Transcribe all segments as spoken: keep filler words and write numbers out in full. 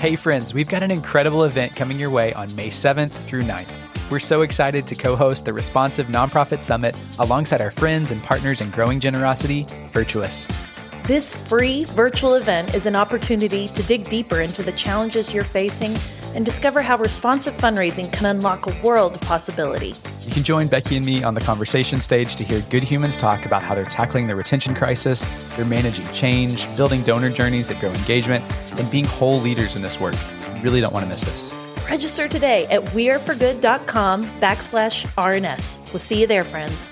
Hey friends, we've got an incredible event coming your way on May seventh through ninth. We're so excited to co-host the Responsive Nonprofit Summit alongside our friends and partners in growing generosity, Virtuous. This free virtual event is an opportunity to dig deeper into the challenges you're facing and discover how responsive fundraising can unlock a world of possibility. You can join Becky and me on the conversation stage to hear good humans talk about how they're tackling the retention crisis, they're managing change, building donor journeys that grow engagement, and being whole leaders in this work. You really don't want to miss this. Register today at weareforgood.com backslash RNS. We'll see you there, friends.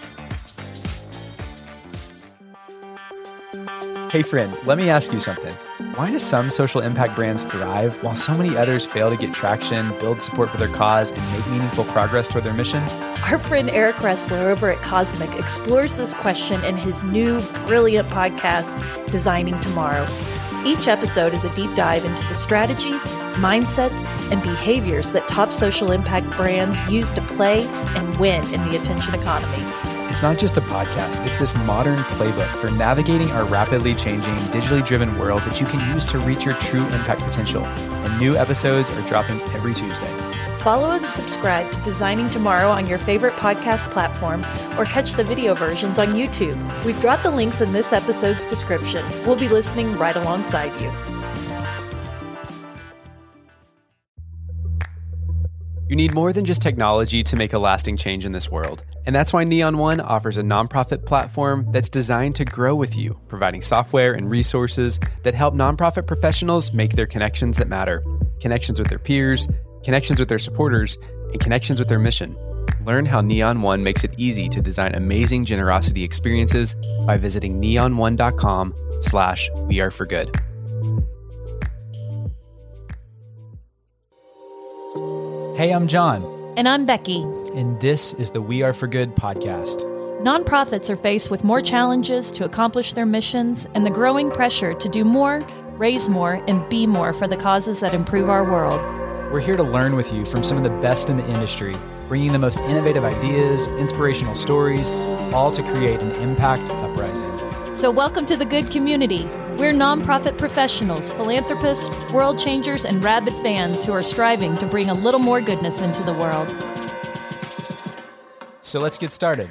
Hey friend, let me ask you something. Why do some social impact brands thrive while so many others fail to get traction, build support for their cause, and make meaningful progress toward their mission? Our friend Eric Ressler over at Cosmic explores this question in his new brilliant podcast, Designing Tomorrow. Each episode is a deep dive into the strategies, mindsets, and behaviors that top social impact brands use to play and win in the attention economy. It's not just a podcast, it's this modern playbook for navigating our rapidly changing, digitally driven world that you can use to reach your true impact potential. And new episodes are dropping every Tuesday. Follow and subscribe to Designing Tomorrow on your favorite podcast platform or catch the video versions on YouTube. We've dropped the links in this episode's description. We'll be listening right alongside you. You need more than just technology to make a lasting change in this world. And that's why Neon One offers a nonprofit platform that's designed to grow with you, providing software and resources that help nonprofit professionals make their connections that matter. Connections with their peers, connections with their supporters, and connections with their mission. Learn how Neon One makes it easy to design amazing generosity experiences by visiting neon one dot com slash we are for good. Hey, I'm John. And I'm Becky. And this is the We Are For Good podcast. Nonprofits are faced with more challenges to accomplish their missions and the growing pressure to do more, raise more, and be more for the causes that improve our world. We're here to learn with you from some of the best in the industry, bringing the most innovative ideas, inspirational stories, all to create an impact uprising. So welcome to the good community. We're nonprofit professionals, philanthropists, world changers, and rabid fans who are striving to bring a little more goodness into the world. So let's get started.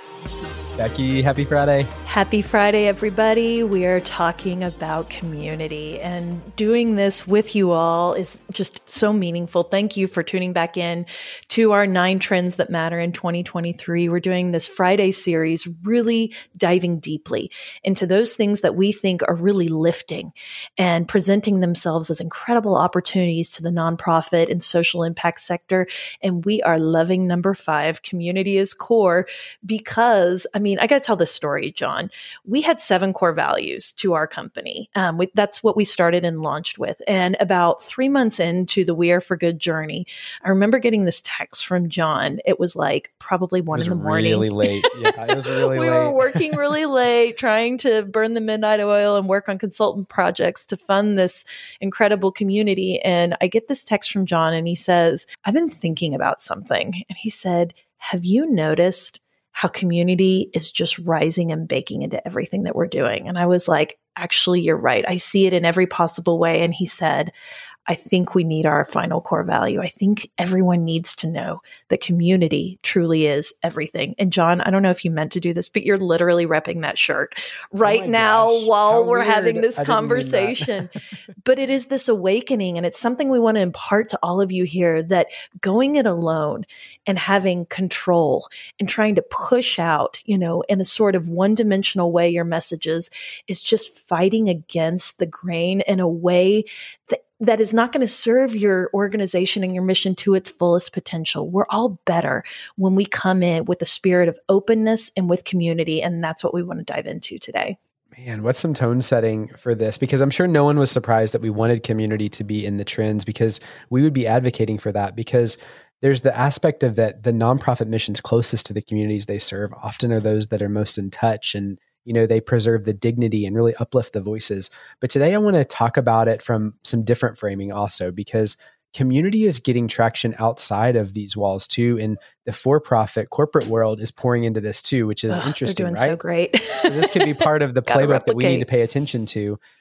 Becky, happy Friday. Happy Friday, everybody. We are talking about community, and doing this with you all is just so meaningful. Thank you for tuning back in to our nine trends that matter in twenty twenty-three. We're doing this Friday series, really diving deeply into those things that we think are really lifting and presenting themselves as incredible opportunities to the nonprofit and social impact sector. And we are loving number five, community is core, because, I mean, I got to tell this story, John. We had seven core values to our company. Um, we, that's what we started and launched with. And about three months into the We Are For Good journey, I remember getting this text from John. It was like probably one in the morning. It was really late. Yeah, it was really we late. We were working really late, trying to burn the midnight oil and work on consultant projects to fund this incredible community. And I get this text from John, and he says, I've been thinking about something. And he said, have you noticed how community is just rising and baking into everything that we're doing? And I was like, actually, you're right. I see it in every possible way. And he said, I think we need our final core value. I think everyone needs to know that community truly is everything. And John, I don't know if you meant to do this, but you're literally repping that shirt right oh now gosh, while we're weird. having this I conversation. But it is this awakening, and it's something we want to impart to all of you here, that going it alone and having control and trying to push out, you know, in a sort of one-dimensional way your messages is just fighting against the grain in a way that that is not going to serve your organization and your mission to its fullest potential. We're all better when we come in with a spirit of openness and with community. And that's what we want to dive into today. Man, what's some tone setting for this? Because I'm sure no one was surprised that we wanted community to be in the trends, because we would be advocating for that, because there's the aspect of that the nonprofit missions closest to the communities they serve often are those that are most in touch, and you know, they preserve the dignity and really uplift the voices. But today I want to talk about it from some different framing also, because community is getting traction outside of these walls too. And the for-profit corporate world is pouring into this too, which is Ugh, interesting, they're doing right? so great. So this could be part of the playbook that we need to pay attention to.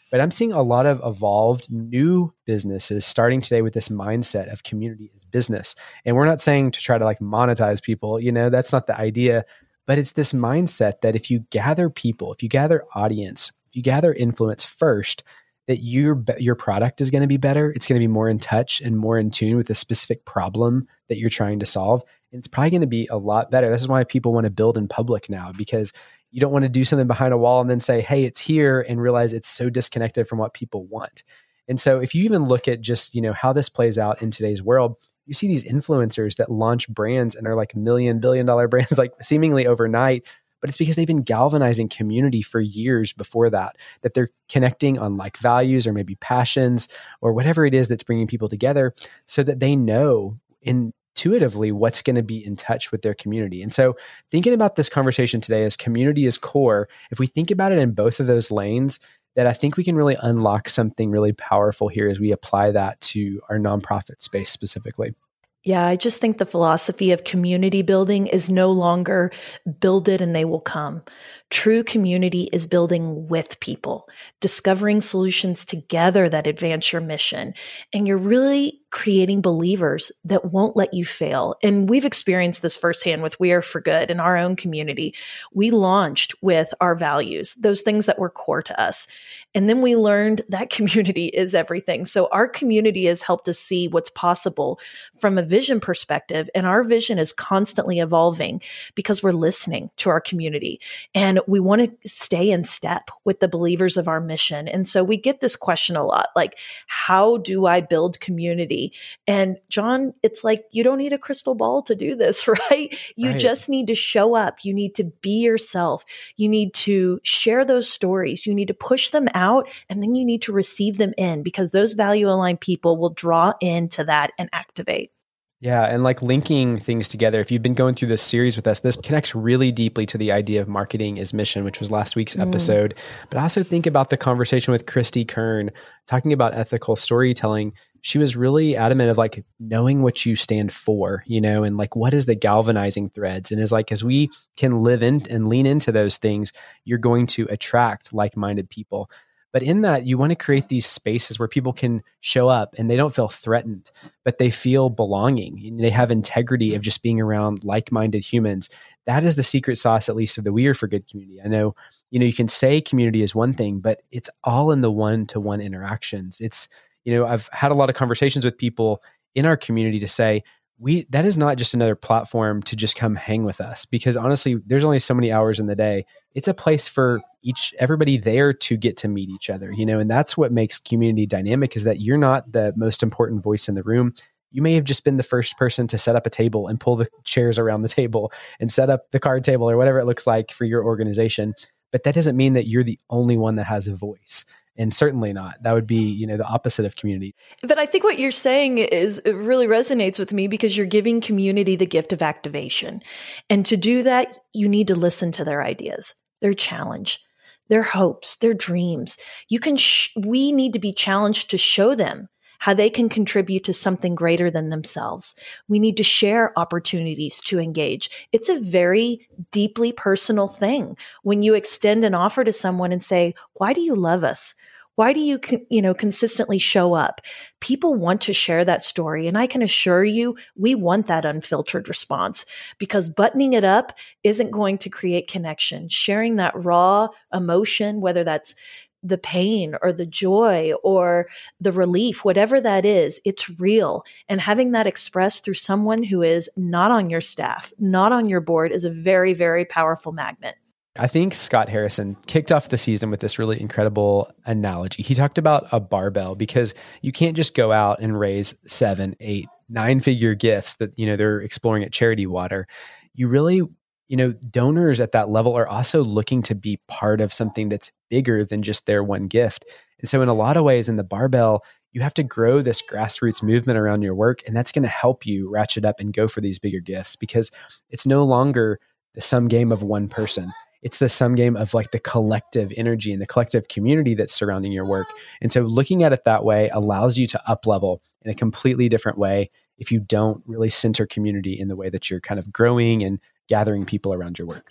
But I'm seeing a lot of evolved new businesses starting today with this mindset of community as business. And we're not saying to try to like monetize people, you know, that's not the idea, but it's this mindset that if you gather people, if you gather audience, if you gather influence first, that your your product is going to be better. It's going to be more in touch and more in tune with the specific problem that you're trying to solve. And it's probably going to be a lot better. This is why people want to build in public now, because you don't want to do something behind a wall and then say, hey, it's here, and realize it's so disconnected from what people want. And so if you even look at just, you know, how this plays out in today's world, you see these influencers that launch brands and are like million, billion dollar brands, like seemingly overnight. But it's because they've been galvanizing community for years before that, that they're connecting on like values or maybe passions or whatever it is that's bringing people together, so that they know intuitively what's going to be in touch with their community. And so thinking about this conversation today as community is core, if we think about it in both of those lanes, that I think we can really unlock something really powerful here as we apply that to our nonprofit space specifically. Yeah, I just think the philosophy of community building is no longer build it and they will come. True community is building with people, discovering solutions together that advance your mission. And you're really creating believers that won't let you fail. And we've experienced this firsthand with We Are for Good in our own community. We launched with our values, those things that were core to us. And then we learned that community is everything. So our community has helped us see what's possible from a vision perspective. And our vision is constantly evolving because we're listening to our community. And we want to stay in step with the believers of our mission. And so we get this question a lot, like, how do I build community? And John, it's like, you don't need a crystal ball to do this, right? You Right. just need to show up. You need to be yourself. You need to share those stories. You need to push them out, and then you need to receive them in, because those value aligned people will draw into that and activate. Yeah. And like linking things together, if you've been going through this series with us, this connects really deeply to the idea of marketing as mission, which was last week's episode. Mm. But I also think about the conversation with Christy Kern talking about ethical storytelling. She was really adamant of like knowing what you stand for, you know, and like what is the galvanizing threads. And is like, as we can live in and lean into those things, you're going to attract like-minded people. But in that, you want to create these spaces where people can show up and they don't feel threatened, but they feel belonging. They have integrity of just being around like-minded humans. That is the secret sauce, at least of the We Are for Good community. I know, you know, you can say community is one thing, but it's all in the one-to-one interactions. It's, you know, I've had a lot of conversations with people in our community to say, we, that is not just another platform to just come hang with us, because honestly, there's only so many hours in the day. It's a place for each, everybody there to get to meet each other, you know, and that's what makes community dynamic, is that you're not the most important voice in the room. You may have just been the first person to set up a table and pull the chairs around the table and set up the card table or whatever it looks like for your organization. But that doesn't mean that you're the only one that has a voice. And certainly not. That would be, you know, the opposite of community. But I think what you're saying is, it really resonates with me, because you're giving community the gift of activation. And to do that, you need to listen to their ideas, their challenge, their hopes, their dreams. You can, sh- we need to be challenged to show them how they can contribute to something greater than themselves. We need to share opportunities to engage. It's a very deeply personal thing when you extend an offer to someone and say, why do you love us? Why do you, you know, consistently show up? People want to share that story. And I can assure you, we want that unfiltered response, because buttoning it up isn't going to create connection. Sharing that raw emotion, whether that's the pain or the joy or the relief, whatever that is, it's real. And having that expressed through someone who is not on your staff, not on your board, is a very, very powerful magnet. I think Scott Harrison kicked off the season with this really incredible analogy. He talked about a barbell, because you can't just go out and raise seven, eight, nine figure gifts that, you know, they're exploring at Charity Water. You really, you know, donors at that level are also looking to be part of something that's bigger than just their one gift. And so in a lot of ways in the barbell, you have to grow this grassroots movement around your work. And that's going to help you ratchet up and go for these bigger gifts, because it's no longer the sum game of one person. It's the sum game of like the collective energy and the collective community that's surrounding your work. And so looking at it that way allows you to up level in a completely different way if you don't really center community in the way that you're kind of growing and gathering people around your work.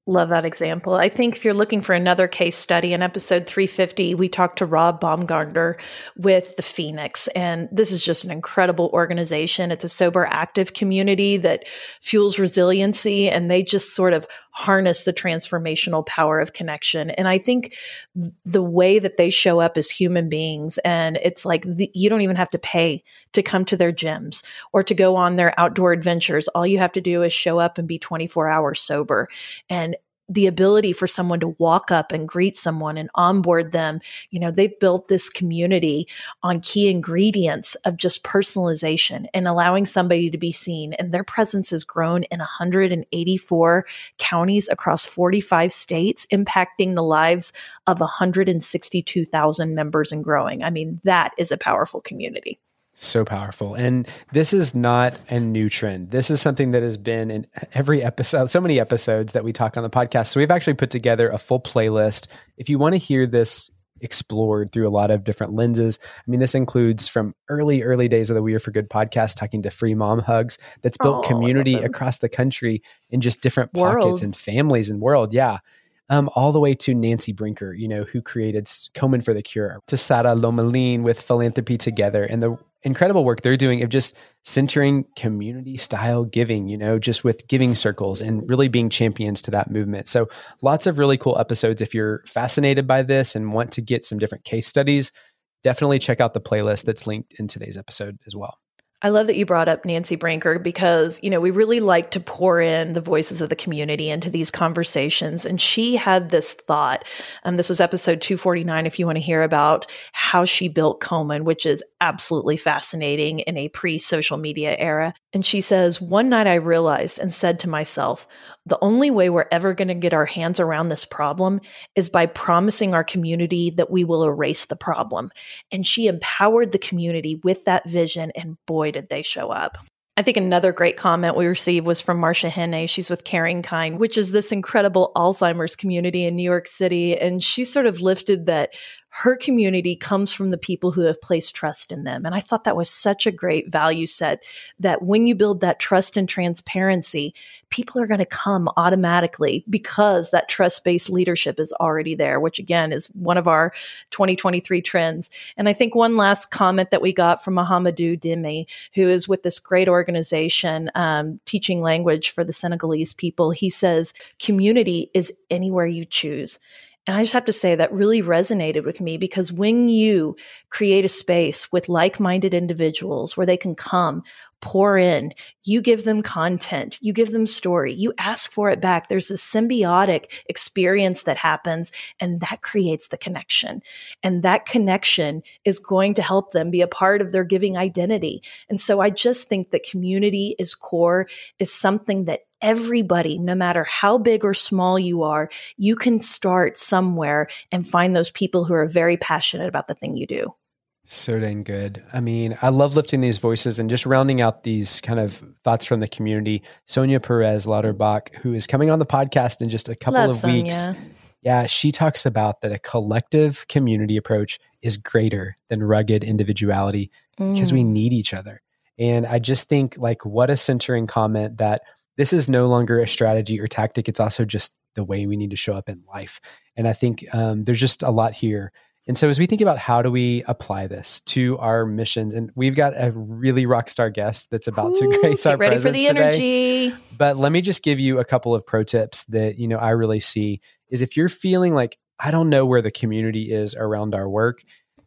Love that example. I think if you're looking for another case study, in episode three fifty, we talked to Rob Baumgartner with the Phoenix. And this is just an incredible organization. It's a sober, active community that fuels resiliency, and they just sort of harness the transformational power of connection. And I think the way that they show up as human beings, and it's like the, you don't even have to pay to come to their gyms or to go on their outdoor adventures. All you have to do is show up and be twenty-four hours sober. And the ability for someone to walk up and greet someone and onboard them, you know, they've built this community on key ingredients of just personalization and allowing somebody to be seen. And their presence has grown in one hundred eighty-four counties across forty-five states, impacting the lives of one hundred sixty-two thousand members and growing. I mean, that is a powerful community. So powerful. And this is not a new trend. This is something that has been in every episode, so many episodes that we talk on the podcast. So we've actually put together a full playlist. If you want to hear this explored through a lot of different lenses, I mean, this includes from early, early days of the We Are for Good podcast, talking to Free Mom Hugs, that's built oh, community across the country in just different world. pockets and families and world. Yeah. Um, all the way to Nancy Brinker, you know, who created Komen for the Cure, to Sara Lomelin with Philanthropy Together, and the incredible work they're doing of just centering community style giving, you know, just with giving circles and really being champions to that movement. So lots of really cool episodes. If you're fascinated by this and want to get some different case studies, definitely check out the playlist that's linked in today's episode as well. I love that you brought up Nancy Brinker because, you know, we really like to pour in the voices of the community into these conversations. And she had this thought, and this was episode two forty-nine, if you want to hear about how she built Komen, which is absolutely fascinating in a pre-social media era. And she says, one night I realized and said to myself, the only way we're ever going to get our hands around this problem is by promising our community that we will erase the problem. And she empowered the community with that vision, and boy, did they show up. I think another great comment we received was from Marcia Henne. She's with Caring Kind, which is this incredible Alzheimer's community in New York City. And she sort of lifted that her community comes from the people who have placed trust in them. And I thought that was such a great value set, that when you build that trust and transparency, people are going to come automatically because that trust-based leadership is already there, which again is one of our twenty twenty-three trends. And I think one last comment that we got from Mahamadou Dimi, who is with this great organization um, teaching language for the Senegalese people. He says, community is anywhere you choose. And I just have to say that really resonated with me, because when you create a space with like-minded individuals where they can come, pour in, you give them content, you give them story, you ask for it back. There's a symbiotic experience that happens, and that creates the connection. And that connection is going to help them be a part of their giving identity. And so I just think that community is core, is something that everybody, no matter how big or small you are, you can start somewhere and find those people who are very passionate about the thing you do. So dang good. I mean, I love lifting these voices and just rounding out these kind of thoughts from the community. Sonia Perez Lauterbach, who is coming on the podcast in just a couple love of Sonia. weeks. Yeah, she talks about that a collective community approach is greater than rugged individuality mm. because we need each other. And I just think, like, what a centering comment that this is no longer a strategy or tactic. It's also just the way we need to show up in life. And I think um, there's just a lot here. And so as we think about how do we apply this to our missions, and we've got a really rock star guest that's about Ooh, to grace our ready presence for the today. energy. But let me just give you a couple of pro tips that, you know, I really see is if you're feeling like, I don't know where the community is around our work,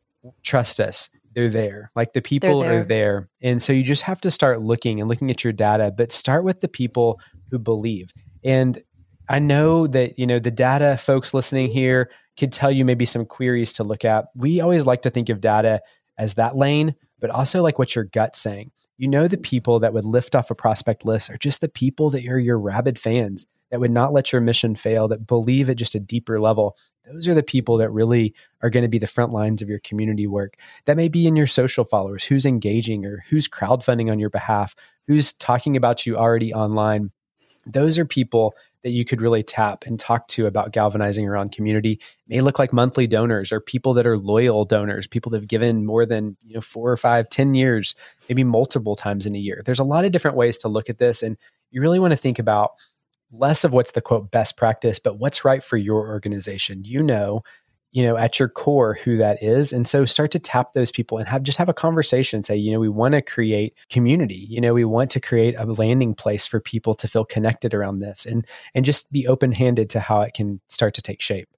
trust us. They're there. Like the people there. are there. And so you just have to start looking and looking at your data, but start with the people who believe. And I know that, you know, the data folks listening here could tell you maybe some queries to look at. We always like to think of data as that lane, but also like what's your gut saying. You know, the people that would lift off a prospect list are just the people that are your rabid fans, that would not let your mission fail, that believe at just a deeper level. Those are the people that really are going to be the front lines of your community work. That may be in your social followers, who's engaging or who's crowdfunding on your behalf, who's talking about you already online. Those are people that you could really tap and talk to about galvanizing around community. It may look like monthly donors or people that are loyal donors, people that have given more than, you know, four or five, ten years, maybe multiple times in a year. There's a lot of different ways to look at this. And you really want to think about less of what's the quote best practice, but what's right for your organization. You know, you know, at your core who that is. And so start to tap those people and have just have a conversation and say, you know, we want to create community. You know, we want to create a landing place for people to feel connected around this and and just be open-handed to how it can start to take shape.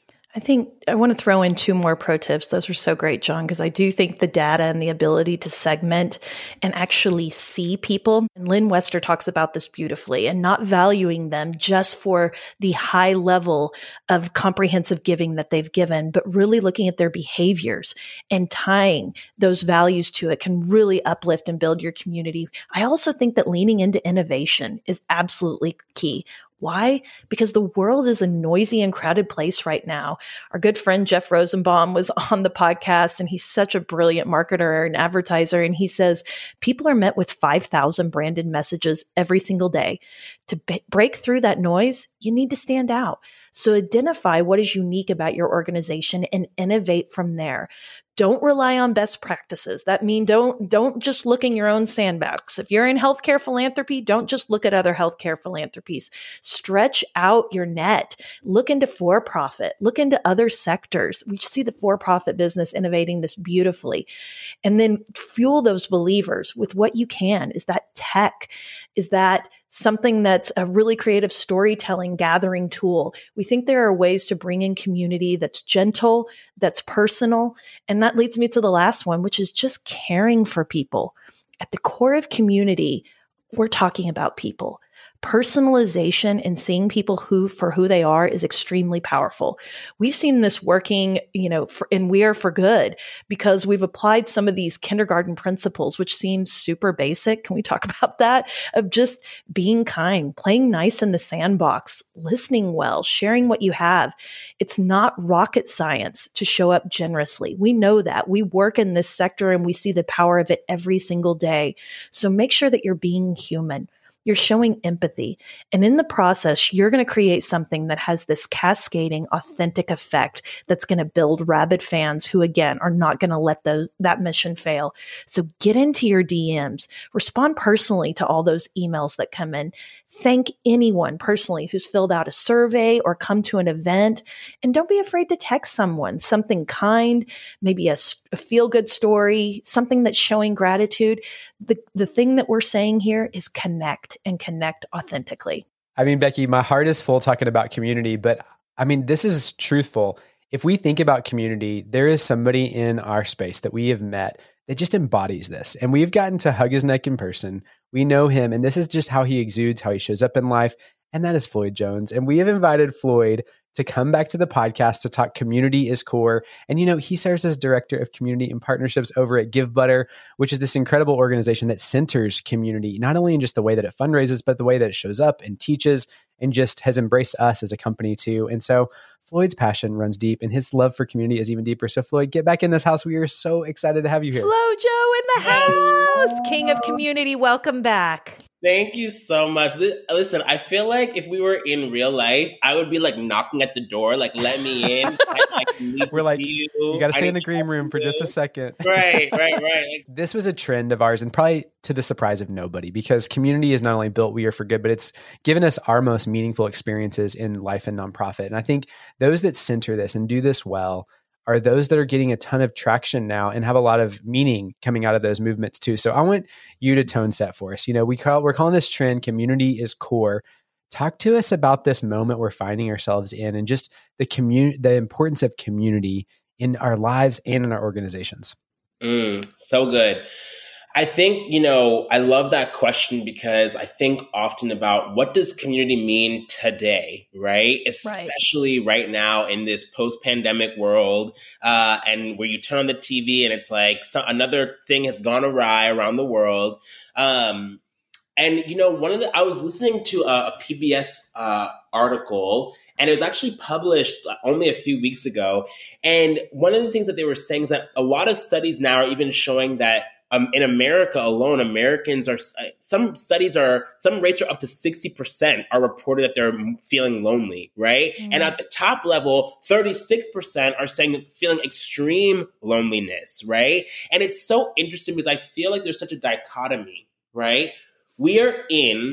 I think I want to throw in two more pro tips. Those were so great, John, because I do think the data and the ability to segment and actually see people. And Lynn Wester talks about this beautifully, and not valuing them just for the high level of comprehensive giving that they've given, but really looking at their behaviors and tying those values to it can really uplift and build your community. I also think that leaning into innovation is absolutely key. Why? Because the world is a noisy and crowded place right now. Our good friend Jeff Rosenbaum was on the podcast, and he's such a brilliant marketer and advertiser. And he says people are met with five thousand branded messages every single day. To b- break through that noise, you need to stand out. So identify what is unique about your organization and innovate from there. Don't rely on best practices. That means don't, don't just look in your own sandbox. If you're in healthcare philanthropy, don't just look at other healthcare philanthropies. Stretch out your net. Look into for-profit. Look into other sectors. We see the for-profit business innovating this beautifully. And then fuel those believers with what you can. Is that tech? Is that something that's a really creative storytelling gathering tool? We think there are ways to bring in community that's gentle, that's personal. And that leads me to the last one, which is just caring for people. At the core of community, we're talking about people. Personalization and seeing people who for who they are is extremely powerful. We've seen this working, you know, for, and we are for good because we've applied some of these kindergarten principles, which seems super basic. Can we talk about that? Of just being kind, playing nice in the sandbox, listening well, sharing what you have. It's not rocket science to show up generously. We know that. We work in this sector and we see the power of it every single day. So make sure that you're being human. You're showing empathy. And in the process, you're going to create something that has this cascading, authentic effect that's going to build rabid fans who, again, are not going to let those that mission fail. So get into your D Ms. Respond personally to all those emails that come in. Thank anyone personally who's filled out a survey or come to an event. And don't be afraid to text someone something kind, maybe a, a feel-good story, something that's showing gratitude. The, the thing that we're saying here is connect and connect authentically. I mean, Becky, my heart is full talking about community, but I mean, this is truthful. If we think about community, there is somebody in our space that we have met that just embodies this. And we've gotten to hug his neck in person. We know him, and this is just how he exudes, how he shows up in life. And that is Floyd Jones. And we have invited Floyd to come back to the podcast to talk Community is Core. And, you know, he serves as Director of Community and Partnerships over at Give Butter, which is this incredible organization that centers community, not only in just the way that it fundraises, but the way that it shows up and teaches and just has embraced us as a company too. And so Floyd's passion runs deep and his love for community is even deeper. So Floyd, get back in this house. We are so excited to have you here. Flo Joe in the house, King of Community. Welcome back. Thank you so much. Listen, I feel like if we were in real life, I would be like knocking at the door, like, let me in. I, like, need we're to like, see you. You got to stay in the green room you. for just a second. Right, right, right. Like, this was a trend of ours and probably to the surprise of nobody, because community is not only built We Are for Good, but it's given us our most meaningful experiences in life and nonprofit. And I think those that center this and do this well are those that are getting a ton of traction now and have a lot of meaning coming out of those movements too. So I want you to tone set for us. You know, we call, we're calling this trend Community is Core. Talk to us about this moment we're finding ourselves in and just the community, the importance of community in our lives and in our organizations. Mm, so good. I think, you know, I love that question because I think often about what does community mean today, right? Especially right, right now in this post-pandemic world uh, and where you turn on the T V and it's like so, another thing has gone awry around the world. Um, and, you know, one of the, I was listening to a, a P B S uh, article and it was actually published only a few weeks ago. And one of the things that they were saying is that a lot of studies now are even showing that Um, in America alone, Americans are, some studies are, some rates are up to sixty percent are reported that they're feeling lonely, right? Mm. And at the top level, thirty-six percent are saying feeling extreme loneliness, right? And it's so interesting because I feel like there's such a dichotomy, right? We are in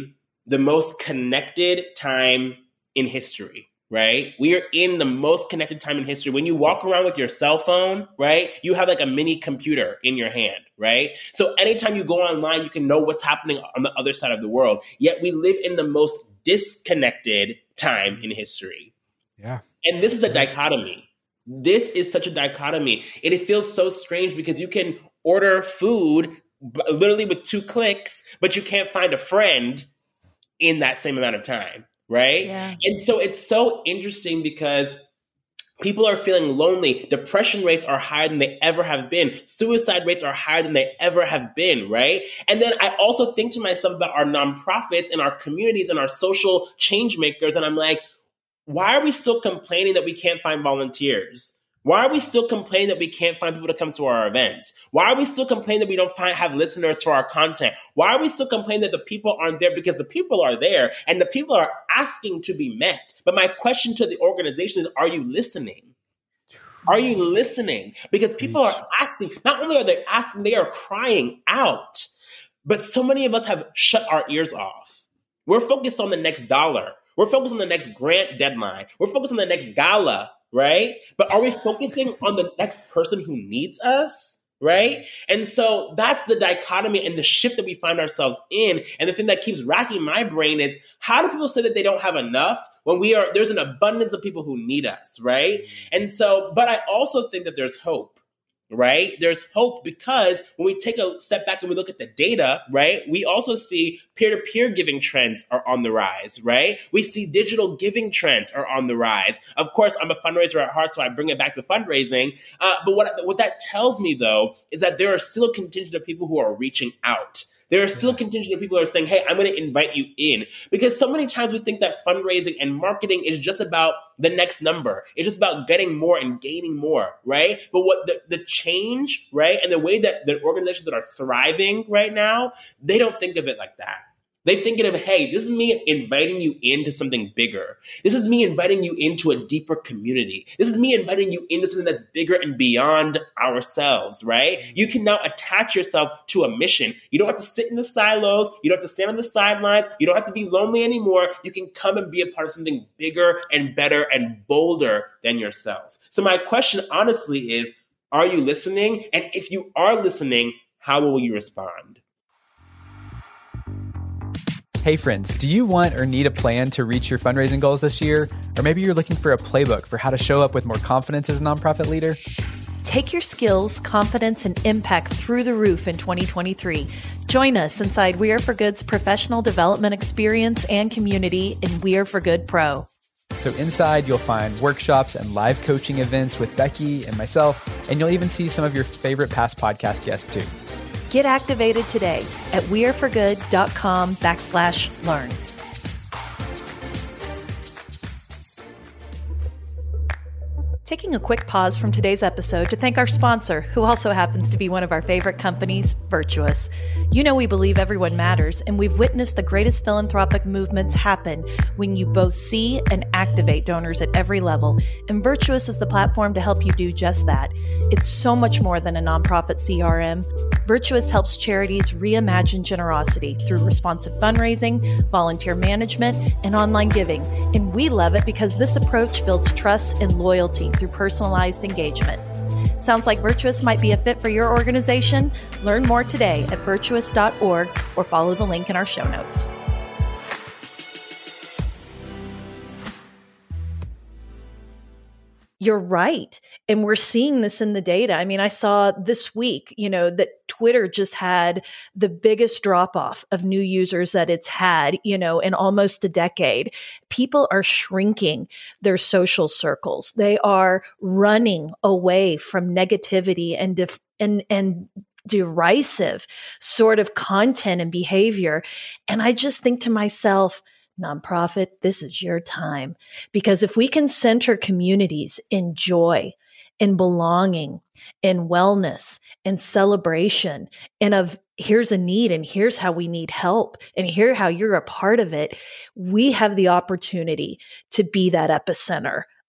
the most connected time in history, right? We are in the most connected time in history. When you walk around with your cell phone, right, you have like a mini computer in your hand, right? So anytime you go online, you can know what's happening on the other side of the world. Yet we live in the most disconnected time in history. Yeah. And this is a dichotomy. This is such a dichotomy. And it feels so strange because you can order food literally with two clicks, but you can't find a friend in that same amount of time, right? Yeah. And so it's so interesting because people are feeling lonely. Depression rates are higher than they ever have been. Suicide rates are higher than they ever have been, right? And then I also think to myself about our nonprofits and our communities and our social change makers. And I'm like, why are we still complaining that we can't find volunteers? Why are we still complaining that we can't find people to come to our events? Why are we still complaining that we don't find have listeners for our content? Why are we still complaining that the people aren't there? Because the people are there and the people are asking to be met. But my question to the organization is, are you listening? Are you listening? Because people are asking, not only are they asking, they are crying out. But so many of us have shut our ears off. We're focused on the next dollar. We're focused on the next grant deadline. We're focused on the next gala. Right? But are we focusing on the next person who needs us? Right? And so that's the dichotomy and the shift that we find ourselves in. And the thing that keeps racking my brain is, how do people say that they don't have enough when we are, there's an abundance of people who need us, right? And so, but I also think that there's hope. Right? There's hope because when we take a step back and we look at the data, right, we also see peer-to-peer giving trends are on the rise, right? We see digital giving trends are on the rise. Of course, I'm a fundraiser at heart, so I bring it back to fundraising. Uh, but what, what that tells me, though, is that there are still a contingent of people who are reaching out. There are still a contingent of people who are saying, hey, I'm going to invite you in. Because so many times we think that fundraising and marketing is just about the next number. It's just about getting more and gaining more, right? But what the, the change, right, and the way that the organizations that are thriving right now, they don't think of it like that. They think of, hey, this is me inviting you into something bigger. This is me inviting you into a deeper community. This is me inviting you into something that's bigger and beyond ourselves, right? You can now attach yourself to a mission. You don't have to sit in the silos. You don't have to stand on the sidelines. You don't have to be lonely anymore. You can come and be a part of something bigger and better and bolder than yourself. So my question, honestly, is, are you listening? And if you are listening, how will you respond? Hey friends, do you want or need a plan to reach your fundraising goals this year? Or maybe you're looking for a playbook for how to show up with more confidence as a nonprofit leader? Take your skills, confidence, and impact through the roof in twenty twenty-three. Join us inside We Are For Good's professional development experience and community in We Are For Good Pro. So inside, you'll find workshops and live coaching events with Becky and myself, and you'll even see some of your favorite past podcast guests too. Get activated today at weareforgood.com backslash learn. Taking a quick pause from today's episode to thank our sponsor, who also happens to be one of our favorite companies, Virtuous. You know we believe everyone matters, and we've witnessed the greatest philanthropic movements happen when you both see and activate donors at every level, and Virtuous is the platform to help you do just that. It's so much more than a nonprofit C R M. Virtuous helps charities reimagine generosity through responsive fundraising, volunteer management, and online giving, and we love it because this approach builds trust and loyalty through personalized engagement. Sounds like Virtuous might be a fit for your organization? Learn more today at virtuous dot org or follow the link in our show notes. You're right. And we're seeing this in the data. I mean, I saw this week, you know, that Twitter just had the biggest drop off of new users that it's had, you know, in almost a decade. People are shrinking their social circles. They are running away from negativity and def- and and derisive sort of content and behavior. And I just think to myself, nonprofit, this is your time. Because if we can center communities in joy, in belonging, in wellness, in celebration, and of here's a need and here's how we need help and here how you're a part of it, we have the opportunity to be that epicenter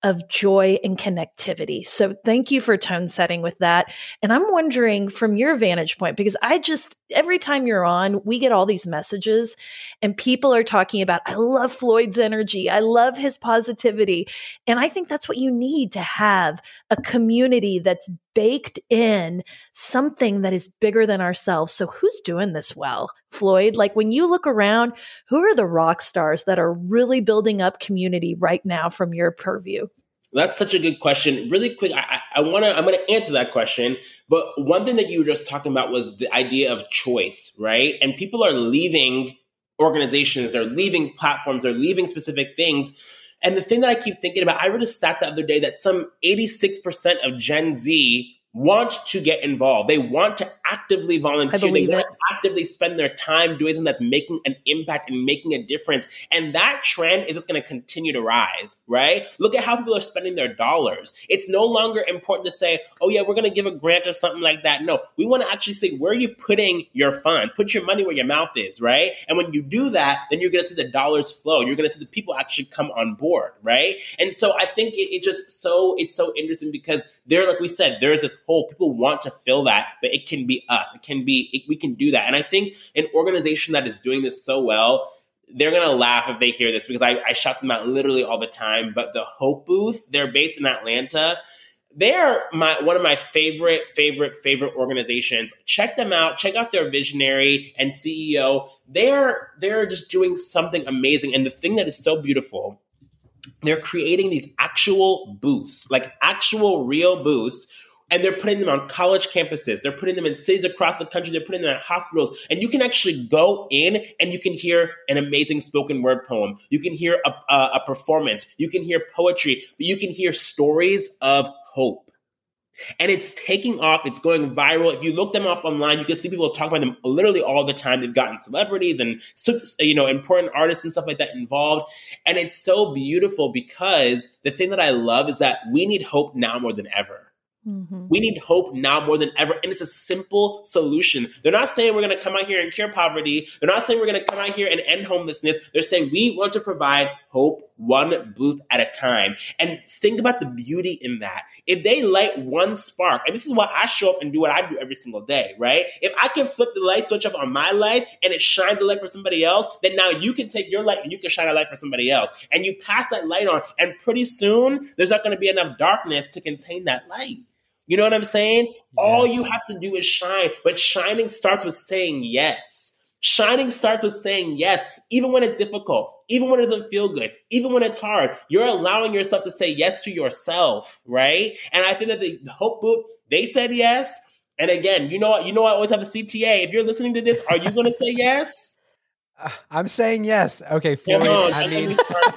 of joy and connectivity. So thank you for tone setting with that. And I'm wondering from your vantage point, because I just, every time you're on, we get all these messages and people are talking about, I love Floyd's energy. I love his positivity. And I think that's what you need to have a community that's baked in something that is bigger than ourselves. So who's doing this well, Floyd? Like when you look around, who are the rock stars that are really building up community right now from your purview? That's such a good question. Really quick, I, I want to, I'm going to answer that question. But one thing that you were just talking about was the idea of choice, right? And people are leaving organizations, they're leaving platforms, they're leaving specific things. And the thing that I keep thinking about, I read a stat the other day that some eighty-six percent of Gen Z want to get involved. They want to actively volunteer. They want to actively spend their time doing something that's making an impact and making a difference. And that trend is just going to continue to rise, right? Look at how people are spending their dollars. It's no longer important to say, oh yeah, we're going to give a grant or something like that. No, we want to actually say, where are you putting your funds? Put your money where your mouth is, right? And when you do that, then you're going to see the dollars flow. You're going to see the people actually come on board, right? And so I think it, it just so, it's so interesting because there, like we said, there's this whole, people want to fill that, but it can be us. It can be, it, we can do that. And I think an organization that is doing this so well, they're going to laugh if they hear this because I, I shout them out literally all the time. But the Hope Booth, they're based in Atlanta. They are my one of my favorite, favorite, favorite organizations. Check them out. Check out their visionary and C E O. They're, they're just doing something amazing. And the thing that is so beautiful, they're creating these actual booths, like actual real booths. And they're putting them on college campuses. They're putting them in cities across the country. They're putting them at hospitals. And you can actually go in and you can hear an amazing spoken word poem. You can hear a, a, a performance. You can hear poetry. But you can hear stories of hope. And it's taking off. It's going viral. If you look them up online, you can see people talk about them literally all the time. They've gotten celebrities and, you know, important artists and stuff like that involved. And it's so beautiful because the thing that I love is that we need hope now more than ever. Mm-hmm. We need hope now more than ever. And it's a simple solution. They're not saying we're going to come out here and cure poverty. They're not saying we're going to come out here and end homelessness. They're saying we want to provide hope one booth at a time. And think about the beauty in that. If they light one spark, and this is why I show up and do what I do every single day, right? If I can flip the light switch up on my life and it shines a light for somebody else, then now you can take your light and you can shine a light for somebody else. And you pass that light on. And pretty soon, there's not going to be enough darkness to contain that light. You know what I'm saying? Yes. All you have to do is shine. But shining starts with saying yes. Shining starts with saying yes, even when it's difficult, even when it doesn't feel good, even when it's hard. You're allowing yourself to say yes to yourself, right? And I think that the Hope Booth, they said yes. And again, you know, you know, I always have a C T A. If you're listening to this, are you going to say yes? Uh, I'm saying yes. Okay, Floyd. On, I mean,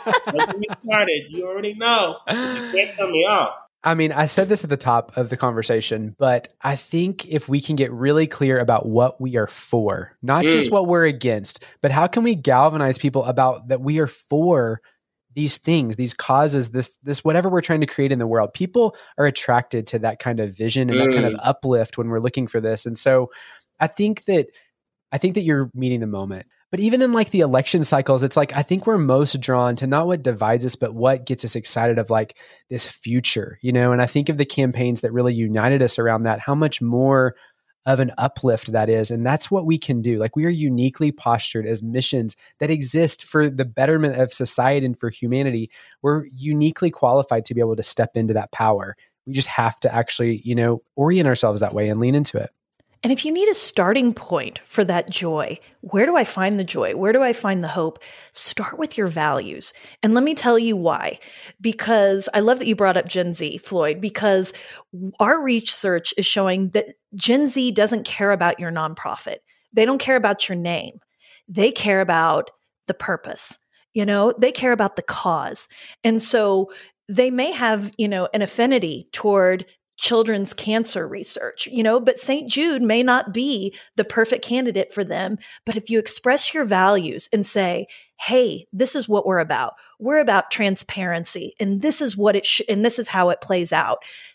we started. You already know. You can't tell me off. I mean, I said this at the top of the conversation, but I think if we can get really clear about what we are for, not mm. just what we're against, but how can we galvanize people about that we are for these things, these causes, this, this, whatever we're trying to create in the world. People are attracted to that kind of vision and mm. that kind of uplift when we're looking for this. And so I think that, I think that you're meeting the moment. But even in like the election cycles, it's like, I think we're most drawn to not what divides us, but what gets us excited of like this future, you know? And I think of the campaigns that really united us around that, how much more of an uplift that is. And that's what we can do. Like we are uniquely postured as missions that exist for the betterment of society and for humanity. We're uniquely qualified to be able to step into that power. We just have to actually, you know, orient ourselves that way and lean into it. And if you need a starting point for that joy, where do I find the joy? Where do I find the hope? Start with your values. And let me tell you why. Because I love that you brought up Gen Z, Floyd, because our research is showing that Gen Z doesn't care about your nonprofit. They don't care about your name. They care about the purpose. You know, they care about the cause. And so they may have, you know, an affinity toward children's cancer research, you know, but Saint Jude may not be the perfect candidate for them. But if you express your values and say, hey, this is what we're about. We're about transparency and this is what it sh- and this is how it plays out.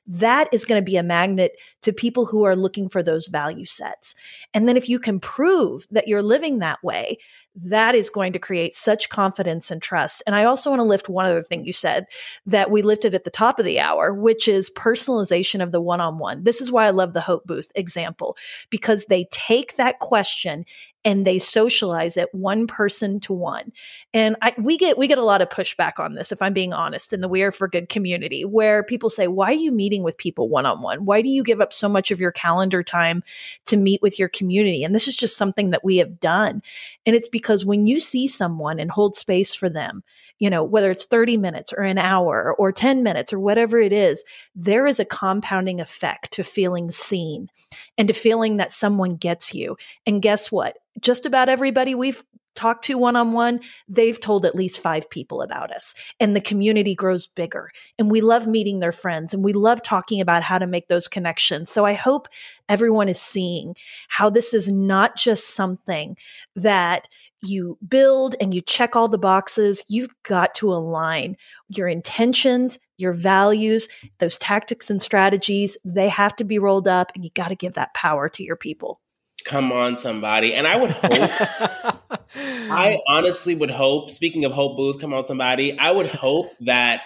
that is going to be a magnet to people who are looking for those value sets. And then if you can prove that you're living that way, that is going to create such confidence and trust. And I also want to lift one other thing you said that we lifted at the top of the hour, which is personalization of the one-on-one. This is why I love the Hope Booth example, because they take that question and they socialize it one person to one. And I, we get we get a lot of pushback on this, if I'm being honest, in the We Are for Good community, where people say, why are you meeting with people one-on-one? Why do you give up so much of your calendar time to meet with your community? And this is just something that we have done. And it's because when you see someone and hold space for them, you know, whether it's thirty minutes or an hour or ten minutes or whatever it is, there is a compounding effect to feeling seen and to feeling that someone gets you. And guess what? Just about everybody we've talked to one-on-one, they've told at least five people about us, and the community grows bigger, and we love meeting their friends, and we love talking about how to make those connections. So I hope everyone is seeing how this is not just something that you build and you check all the boxes. You've got to align your intentions, your values, those tactics and strategies. They have to be rolled up, and you got to give that power to your people. Come on, somebody. And I would hope, I honestly would hope, speaking of Hope Booth, come on, somebody, I would hope that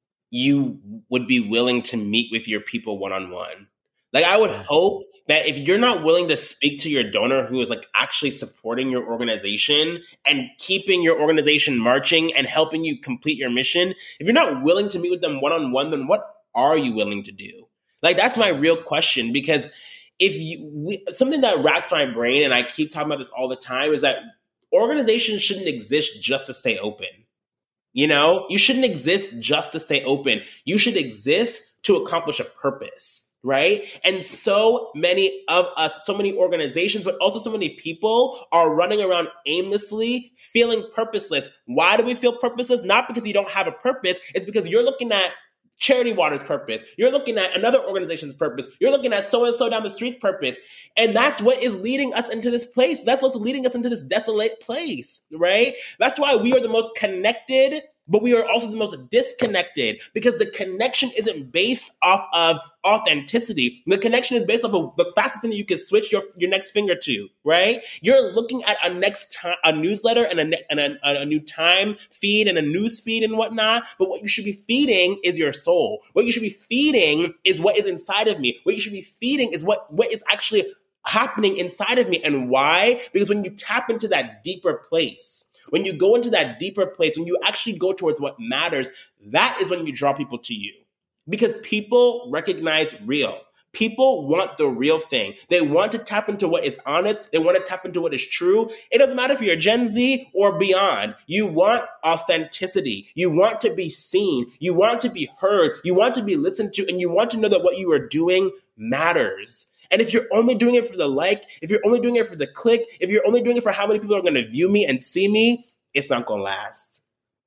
you would be willing to meet with your people one-on-one. Like, I would hope that if you're not willing to speak to your donor who is like actually supporting your organization and keeping your organization marching and helping you complete your mission, if you're not willing to meet with them one-on-one, then what are you willing to do? Like, that's my real question, because if you, we, something that racks my brain, and I keep talking about this all the time, is that organizations shouldn't exist just to stay open. You know, you shouldn't exist just to stay open. You should exist to accomplish a purpose, right? And so many of us, so many organizations, but also so many people are running around aimlessly, feeling purposeless. Why do we feel purposeless? Not because you don't have a purpose. It's because you're looking at Charity Water's purpose. You're looking at another organization's purpose. You're looking at so-and-so down the street's purpose. And that's what is leading us into this place. That's what's leading us into this desolate place, right? That's why we are the most connected, but we are also the most disconnected, because the connection isn't based off of authenticity. The connection is based off of the fastest thing that you can switch your, your next finger to, right? You're looking at a next time, a newsletter and a, and a, a new time feed and a news feed and whatnot. But what you should be feeding is your soul. What you should be feeding is what is inside of me. What you should be feeding is what, what is actually happening inside of me. And why? Because when you tap into that deeper place, when you go into that deeper place, when you actually go towards what matters, that is when you draw people to you. Because people recognize real. People want the real thing. They want to tap into what is honest. They want to tap into what is true. It doesn't matter if you're Gen Z or beyond. You want authenticity. You want to be seen. You want to be heard. You want to be listened to. And you want to know that what you are doing matters. And if you're only doing it for the like, if you're only doing it for the click, if you're only doing it for how many people are going to view me and see me, it's not going to last.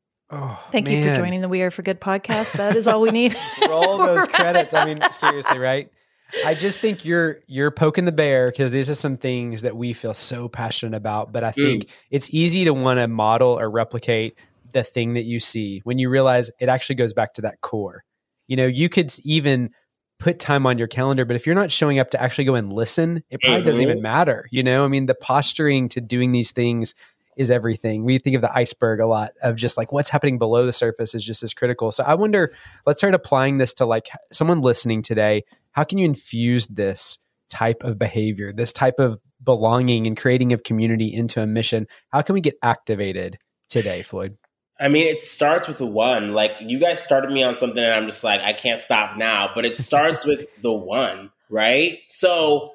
Oh, Thank man. you for joining the We Are for Good podcast. That is all we need. Roll those credits. I mean, seriously, right? I just think you're you're poking the bear, because these are some things that we feel so passionate about. But I think mm. it's easy to want to model or replicate the thing that you see when you realize it actually goes back to that core. You know, you could even put time on your calendar, but if you're not showing up to actually go and listen, it probably mm-hmm. doesn't even matter. You know, I mean, the posturing to doing these things is everything. We think of the iceberg a lot, of just like what's happening below the surface is just as critical. So I wonder, let's start applying this to like someone listening today. How can you infuse this type of behavior, this type of belonging and creating of community into a mission? How can we get activated today, Floyd? I mean, it starts with the one. Like, you guys started me on something and I'm just like, I can't stop now. But it starts with the one, right? So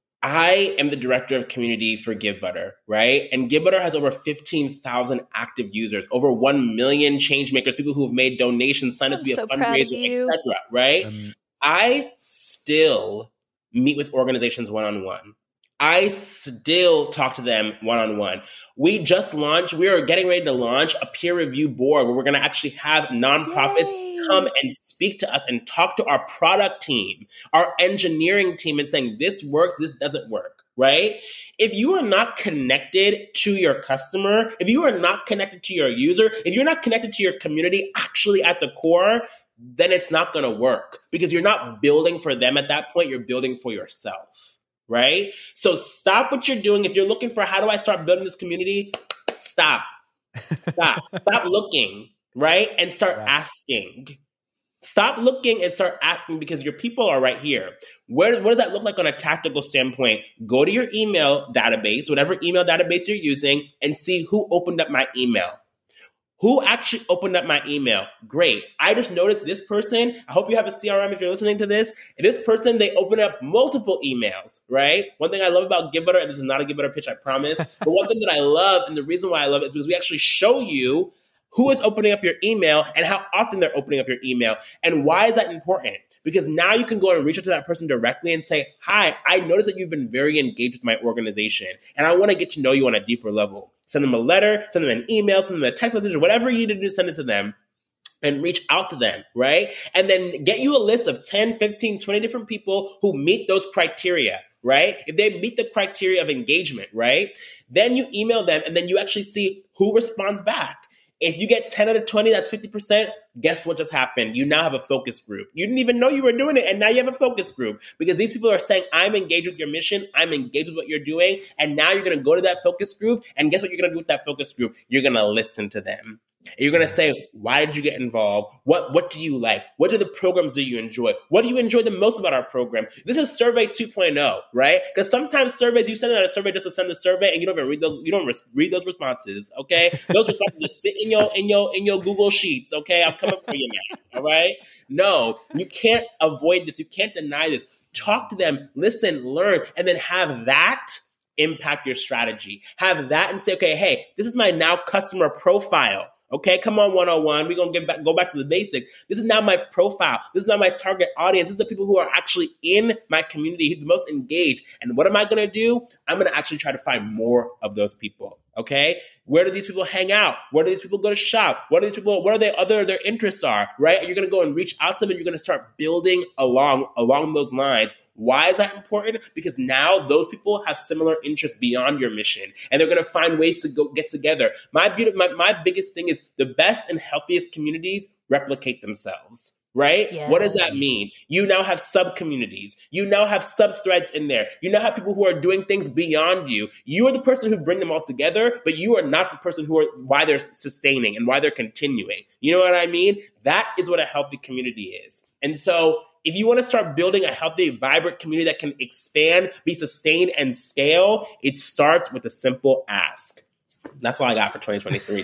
I am the director of community for GiveButter, right? And GiveButter has over fifteen thousand active users, over one million change makers, people who have made donations, signed up to be so a fundraiser, et cetera, right? Um, I still meet with organizations one-on-one. I still talk to them one-on-one. We just launched, we are getting ready to launch a peer review board where we're going to actually have nonprofits Yay. come and speak to us and talk to our product team, our engineering team, and saying, this works, this doesn't work, right? If you are not connected to your customer, if you are not connected to your user, if you're not connected to your community actually at the core, then it's not going to work because you're not building for them at that point. You're building for yourself, right? So stop what you're doing. If you're looking for how do I start building this community, stop, stop, stop looking, right? And start yeah. asking. Stop looking and start asking because your people are right here. Where, what does that look like on a tactical standpoint? Go to your email database, whatever email database you're using, and see who opened up my email. Who actually opened up my email? Great. I just noticed this person. I hope you have a C R M if you're listening to this. This person, they open up multiple emails, right? One thing I love about GiveButter, and this is not a GiveButter pitch, I promise, but one thing that I love, and the reason why I love it is because we actually show you who is opening up your email and how often they're opening up your email. And why is that important? Because now you can go and reach out to that person directly and say, hi, I noticed that you've been very engaged with my organization, and I want to get to know you on a deeper level. Send them a letter, send them an email, send them a text message, or whatever you need to do, send it to them and reach out to them, right? And then get you a list of ten, fifteen, twenty different people who meet those criteria, right? If they meet the criteria of engagement, right? Then you email them and then you actually see who responds back. If you get ten out of twenty, that's fifty percent. Guess what just happened? You now have a focus group. You didn't even know you were doing it, and now you have a focus group because these people are saying, I'm engaged with your mission. I'm engaged with what you're doing. And now you're going to go to that focus group, and guess what you're going to do with that focus group? You're going to listen to them. And you're going to say, why did you get involved? What what do you like? What are the programs that you enjoy? What do you enjoy the most about our program? This is Survey two point oh, right? Because sometimes surveys, you send out a survey just to send the survey, and you don't even read those. You don't res- read those responses, okay? Those responses just sit in your in your in your Google Sheets, okay? I'm coming for you now, all right? No, you can't avoid this. You can't deny this. Talk to them, listen, learn, and then have that impact your strategy. Have that and say, okay, hey, this is my now customer profile. Okay, come on, one oh one. We're going to get back, go back to the basics. This is now my profile. This is now my target audience. This is the people who are actually in my community, who are the most engaged. And what am I going to do? I'm going to actually try to find more of those people. Okay, where do these people hang out? Where do these people go to shop? What are these people? What are they? Other their interests are, right? And you're going to go and reach out to them, and you're going to start building along along those lines. Why is that important? Because now those people have similar interests beyond your mission, and they're going to find ways to go get together. My beautiful, my, my biggest thing is the best and healthiest communities replicate themselves. Right? Yes. What does that mean? You now have sub-communities. You now have sub-threads in there. You now have people who are doing things beyond you. You are the person who bring them all together, but you are not the person who are why they're sustaining and why they're continuing. You know what I mean? That is what a healthy community is. And so if you want to start building a healthy, vibrant community that can expand, be sustained, and scale, it starts with a simple ask. That's all I got for twenty twenty-three,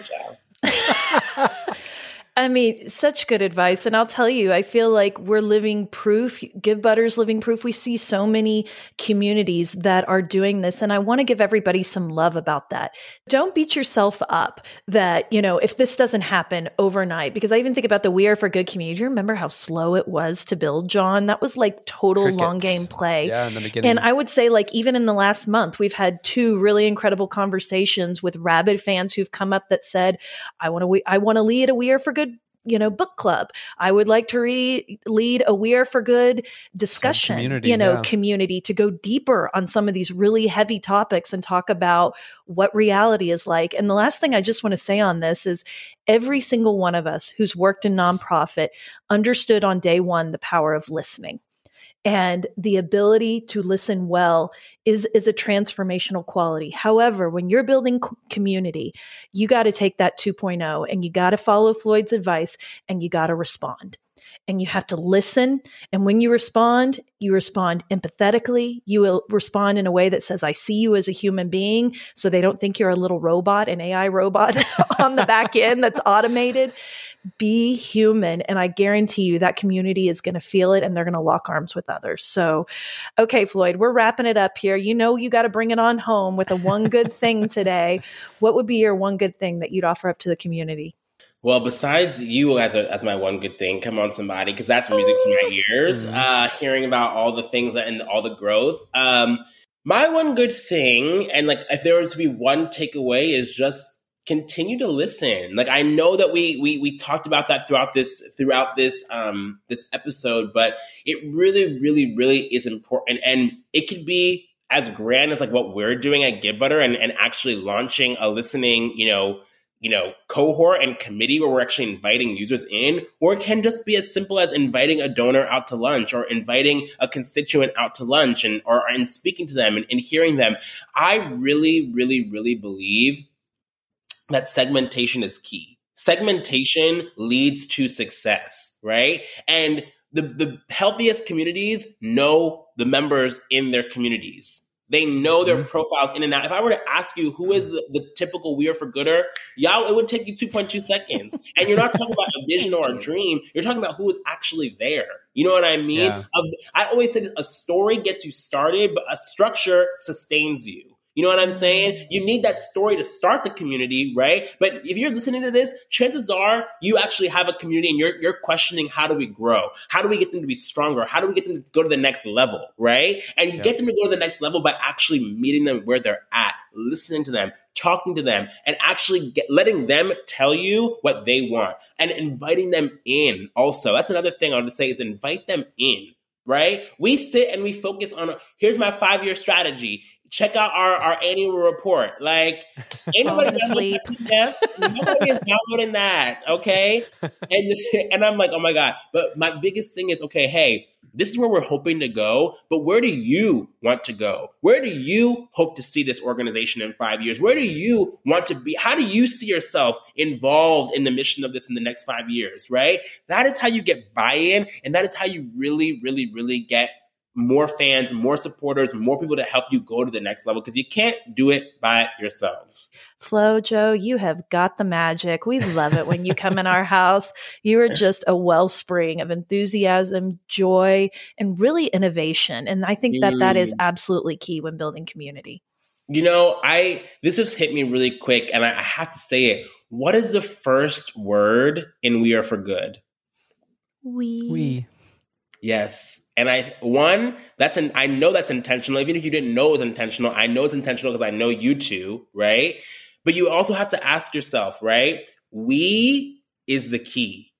child. I mean, such good advice. And I'll tell you, I feel like we're living proof. GiveButter's living proof. We see so many communities that are doing this. And I want to give everybody some love about that. Don't beat yourself up that, you know, if this doesn't happen overnight, because I even think about the We Are for Good community. Do you remember how slow it was to build, John? That was like total Crickets. long game play. Yeah, in the beginning. And I would say like even in the last month, we've had two really incredible conversations with rabid fans who've come up that said, I want to, I want to lead a We Are for Good you know, book club. I would like to re- lead a We Are for Good discussion, you know, yeah. community to go deeper on some of these really heavy topics and talk about what reality is like. And the last thing I just want to say on this is every single one of us who's worked in nonprofit understood on day one the power of listening. And the ability to listen well is, is a transformational quality. However, when you're building co- community, you got to take that two point oh and you got to follow Floyd's advice and you got to respond. And you have to listen. And when you respond, you respond empathetically. You will respond in a way that says, I see you as a human being. So they don't think you're a little robot, an A I robot on the back end that's automated. Be human. And I guarantee you that community is going to feel it and they're going to lock arms with others. So, okay, Floyd, we're wrapping it up here. You know, you got to bring it on home with a one good thing today. What would be your one good thing that you'd offer up to the community? Well, besides you as, a, as my one good thing, come on somebody, because that's music to my ears, mm-hmm. uh, hearing about all the things that, and all the growth. Um, my one good thing, and like if there was to be one takeaway, is just continue to listen. Like I know that we we we talked about that throughout this throughout this um this episode, but it really, really, really is important. And it could be as grand as like what we're doing at GiveButter and, and actually launching a listening, you know, you know, cohort and committee where we're actually inviting users in, or it can just be as simple as inviting a donor out to lunch or inviting a constituent out to lunch and or and speaking to them and, and hearing them. I really, really, really believe that segmentation is key. Segmentation leads to success, right? And the, the healthiest communities know the members in their communities. They know their profiles in and out. If I were to ask you who is the, the typical We Are for Gooder, y'all, it would take you two point two seconds. And you're not talking about a vision or a dream. You're talking about who is actually there. You know what I mean? Yeah. Um, I always say that a story gets you started, but a structure sustains you. You know what I'm saying? You need that story to start the community, right? But if you're listening to this, chances are you actually have a community and you're you're questioning, how do we grow? How do we get them to be stronger? How do we get them to go to the next level, right? And you yeah. get them to go to the next level by actually meeting them where they're at, listening to them, talking to them, and actually get, letting them tell you what they want and inviting them in also. That's another thing I would say is invite them in, right? We sit and we focus on, here's my five-year strategy. Check out our, our annual report. Like, ain't nobody sleep. Nobody is downloading that, okay? And and I'm like, oh my God. But my biggest thing is, okay, hey, this is where we're hoping to go, but where do you want to go? Where do you hope to see this organization in five years? Where do you want to be? How do you see yourself involved in the mission of this in the next five years, right? That is how you get buy-in, and that is how you really, really, really get more fans, more supporters, more people to help you go to the next level, because you can't do it by yourself. Flo, Joe, you have got the magic. We love it when you come in our house. You are just a wellspring of enthusiasm, joy, and really innovation. And I think that mm. that is absolutely key when building community. You know, I this just hit me really quick, and I, I have to say it. What is the first word in We Are for Good? We. We. Yes. And I, one, that's an, I know that's intentional. Even if you didn't know it was intentional, I know it's intentional because I know you two, right? But you also have to ask yourself, right? We is the key.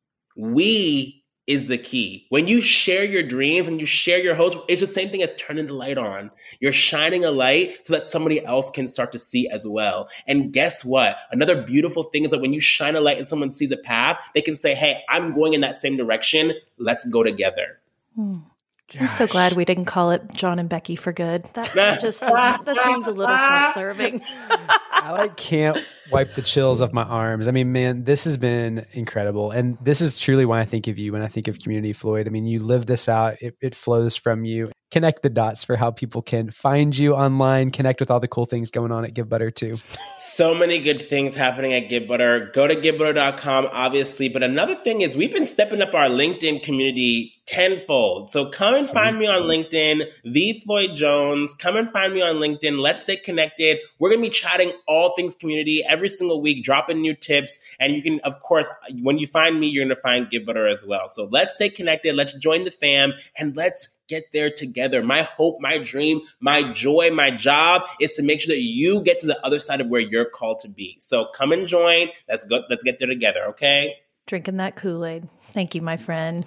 We is the key. When you share your dreams and you share your hopes, it's the same thing as turning the light on. You're shining a light so that somebody else can start to see as well. And guess what? Another beautiful thing is that when you shine a light and someone sees a path, they can say, hey, I'm going in that same direction. Let's go together. Hmm. I'm so glad we didn't call it John and Becky for Good. That just doesn't, that seems a little self-serving. I like can't wipe the chills off my arms. I mean, man, this has been incredible. And this is truly why I think of you when I think of Community Floyd. I mean, you live this out. It, it flows from you. Connect the dots for how people can find you online, connect with all the cool things going on at GiveButter too. So many good things happening at GiveButter. Go to give butter dot com, obviously. But another thing is we've been stepping up our LinkedIn community tenfold. So come and Sweet. Find me on LinkedIn, The Floyd Jones. Come and find me on LinkedIn. Let's stay connected. We're going to be chatting all things community every single week, dropping new tips. And you can, of course, when you find me, you're going to find GiveButter as well. So let's stay connected. Let's join the fam and let's get there together. My hope, my dream, my joy, my job is to make sure that you get to the other side of where you're called to be. So come and join. Let's go. Let's get there together. Okay. Drinking that Kool-Aid. Thank you, my friend.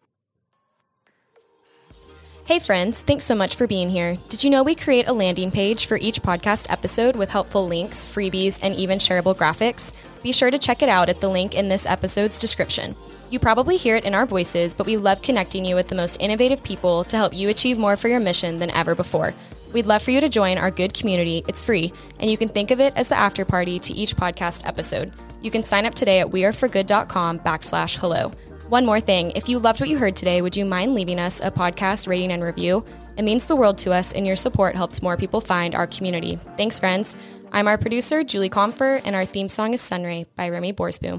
Hey friends, thanks so much for being here. Did you know we create a landing page for each podcast episode with helpful links, freebies, and even shareable graphics? Be sure to check it out at the link in this episode's description. You probably hear it in our voices, but we love connecting you with the most innovative people to help you achieve more for your mission than ever before. We'd love for you to join our good community. It's free, and you can think of it as the after party to each podcast episode. You can sign up today at weareforgood.com backslash hello. One more thing, if you loved what you heard today, would you mind leaving us a podcast rating and review? It means the world to us, and your support helps more people find our community. Thanks, friends. I'm our producer, Julie Comfer, and our theme song is Sunray by Remy Borsboom.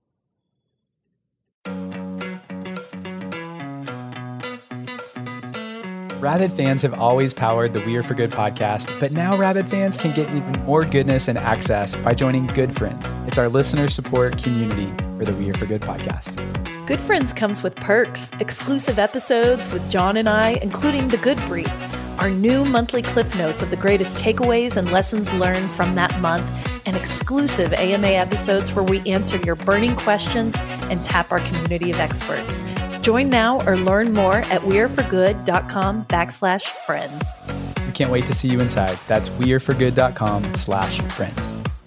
Rabid fans have always powered the We Are for Good podcast, but now Rabid fans can get even more goodness and access by joining Good Friends. It's our listener support community for the We Are for Good podcast. Good Friends comes with perks, exclusive episodes with John and I, including the Good Brief, our new monthly cliff notes of the greatest takeaways and lessons learned from that month, and exclusive A M A episodes where we answer your burning questions and tap our community of experts. Join now or learn more at weareforgood.com backslash friends. We can't wait to see you inside. That's weareforgood.com slash friends.